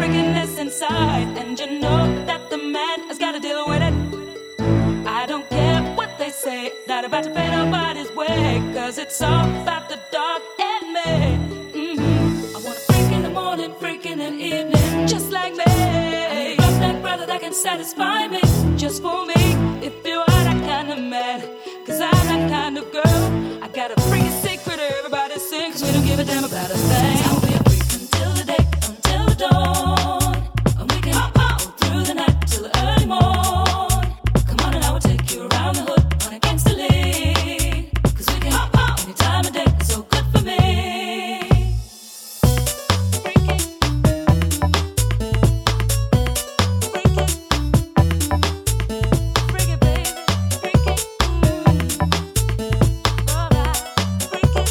freakiness inside, and you know that the man has got to deal with it. I don't care what they say, not about to pay nobody's way, cause it's all about the dog and me. I want a freak in the morning, freak in the evening, just like me. I need a roughneck brother that can satisfy me, just for me. If you are that kind of man, cause I'm that kind of girl. I got a freaky secret everybody sings, we don't give a damn about a thing. I'll be a freak until the day, until the dawn, and we can go through the night till the early morn. Come on and I will take you around the hood on a gangster league, cause we can any time of day, it's so good for me. Freaky, freaky, freaky baby, freaky, alright, freaky.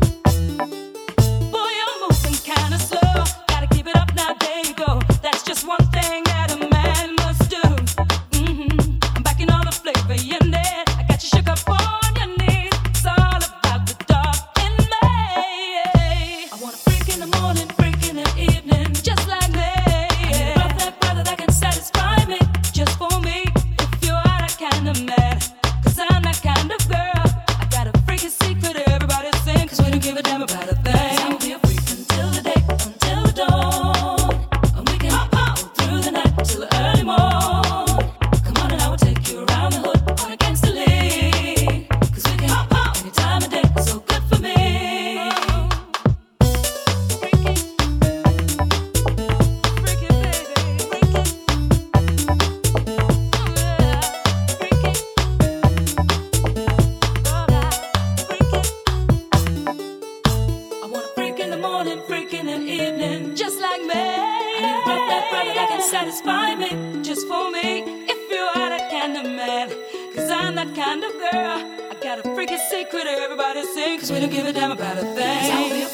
Boy, you're moving kinda slow, gotta keep it up now, there you go. That's just one thing that a man must do. I'm backing all the flavor you need. I got you shook up on your knees. It's all about the dog in me. I want a freak in the morning, freak in the evening, just like me. I need a roughneck brother that can satisfy me, just for me. If you are that kind of man, cause I'm that kind of girl. I got a freaky secret everybody sing, cause we don't give a damn about a thing. I will be a freak until the day, until the dawn, and we can go through the night till the early morn. Come on and I will take you around the hood on a gangster league, cause we can any time of day, it's so good for me. Freaky, freaky baby, freaky, yeah, freaky, alright, freaky. I want a freak in the morning, freak in the evening, just like me. I need a roughneck brother that can satisfy me, just for me. If you are that kind of man, cause I'm that kind of girl. I got a freaky secret everybody sing, cause we don't give a damn about a thing.